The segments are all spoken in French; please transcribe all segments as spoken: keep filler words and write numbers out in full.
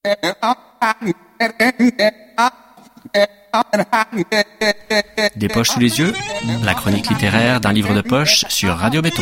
Des poches sous les yeux, la chronique littéraire d'un livre de poche sur Radio Béton.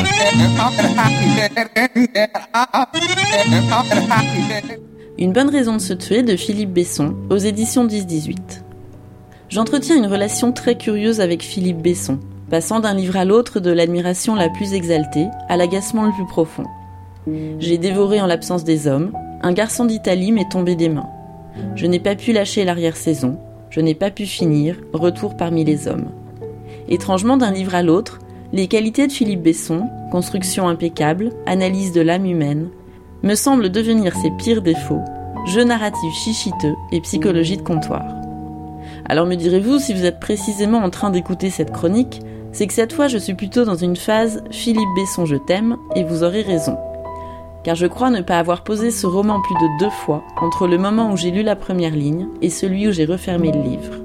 Une bonne raison de se tuer de Philippe Besson, aux éditions dix dix-huit. J'entretiens une relation très curieuse avec Philippe Besson, passant d'un livre à l'autre de l'admiration la plus exaltée à l'agacement le plus profond. J'ai dévoré En l'absence des hommes, Un garçon d'Italie m'est tombé des mains. Je n'ai pas pu lâcher l'arrière-saison, je n'ai pas pu finir Retour parmi les hommes. Étrangement, d'un livre à l'autre, les qualités de Philippe Besson, construction impeccable, analyse de l'âme humaine, me semblent devenir ses pires défauts, jeu narratif chichiteux et psychologie de comptoir. Alors me direz-vous, si vous êtes précisément en train d'écouter cette chronique, c'est que cette fois je suis plutôt dans une phase Philippe Besson je t'aime, et vous aurez raison. Car je crois ne pas avoir posé ce roman plus de deux fois entre le moment où j'ai lu la première ligne et celui où j'ai refermé le livre.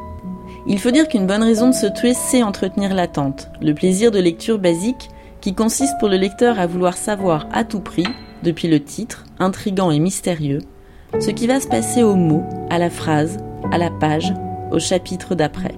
Il faut dire qu'une bonne raison de se tuer, c'est entretenir l'attente, le plaisir de lecture basique qui consiste pour le lecteur à vouloir savoir à tout prix, depuis le titre, intrigant et mystérieux, ce qui va se passer au mot, à la phrase, à la page, au chapitre d'après.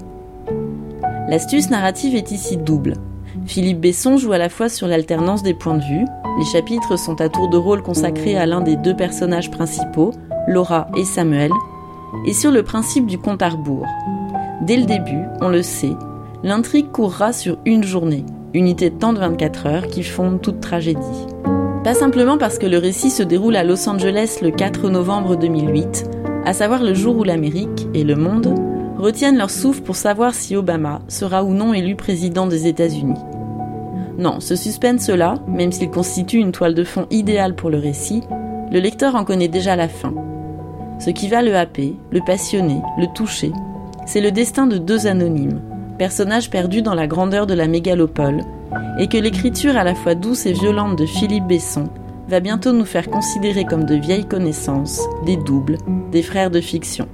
L'astuce narrative est ici double. Philippe Besson joue à la fois sur l'alternance des points de vue, les chapitres sont à tour de rôle consacrés à l'un des deux personnages principaux, Laura et Samuel, et sur le principe du compte à rebours. Dès le début, on le sait, l'intrigue courra sur une journée, unité de temps de vingt-quatre heures qui fonde toute tragédie. Pas simplement parce que le récit se déroule à Los Angeles le quatre novembre deux mille huit, à savoir le jour où l'Amérique et le monde retiennent leur souffle pour savoir si Obama sera ou non élu président des États-Unis. Non, ce suspense-là, même s'il constitue une toile de fond idéale pour le récit, le lecteur en connaît déjà la fin. Ce qui va le happer, le passionner, le toucher, c'est le destin de deux anonymes, personnages perdus dans la grandeur de la mégalopole, et que l'écriture à la fois douce et violente de Philippe Besson va bientôt nous faire considérer comme de vieilles connaissances, des doubles, des frères de fiction.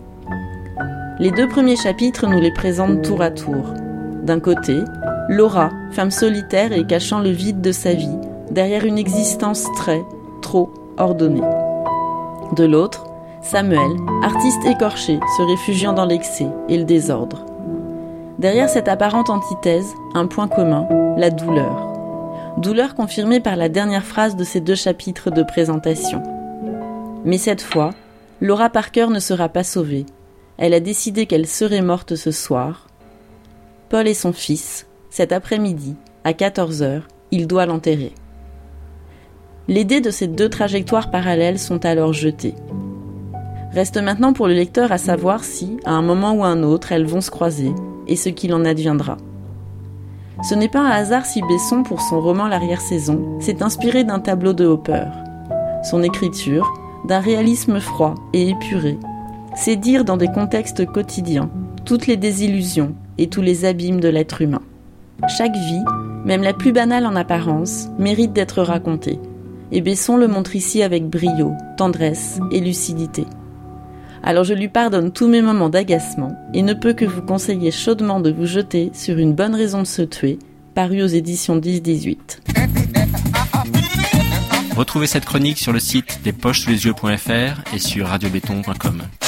Les deux premiers chapitres nous les présentent tour à tour. D'un côté, Laura, femme solitaire et cachant le vide de sa vie, derrière une existence très, trop ordonnée. De l'autre, Samuel, artiste écorché, se réfugiant dans l'excès et le désordre. Derrière cette apparente antithèse, un point commun, la douleur. Douleur confirmée par la dernière phrase de ces deux chapitres de présentation. Mais cette fois, Laura Parker ne sera pas sauvée. Elle a décidé qu'elle serait morte ce soir. Paul est son fils. Cet après-midi, à quatorze heures, il doit l'enterrer. Les dés de ces deux trajectoires parallèles sont alors jetés. Reste maintenant pour le lecteur à savoir si, à un moment ou à un autre, elles vont se croiser, et ce qu'il en adviendra. Ce n'est pas un hasard si Besson, pour son roman L'arrière-saison, s'est inspiré d'un tableau de Hopper. Son écriture, d'un réalisme froid et épuré, c'est dire dans des contextes quotidiens toutes les désillusions et tous les abîmes de l'être humain. Chaque vie, même la plus banale en apparence, mérite d'être racontée. Et Besson le montre ici avec brio, tendresse et lucidité. Alors je lui pardonne tous mes moments d'agacement et ne peux que vous conseiller chaudement de vous jeter sur Une bonne raison de se tuer, paru aux éditions dix dix-huit. Retrouvez cette chronique sur le site des poches sous les yeux point f r et sur radio béton point com.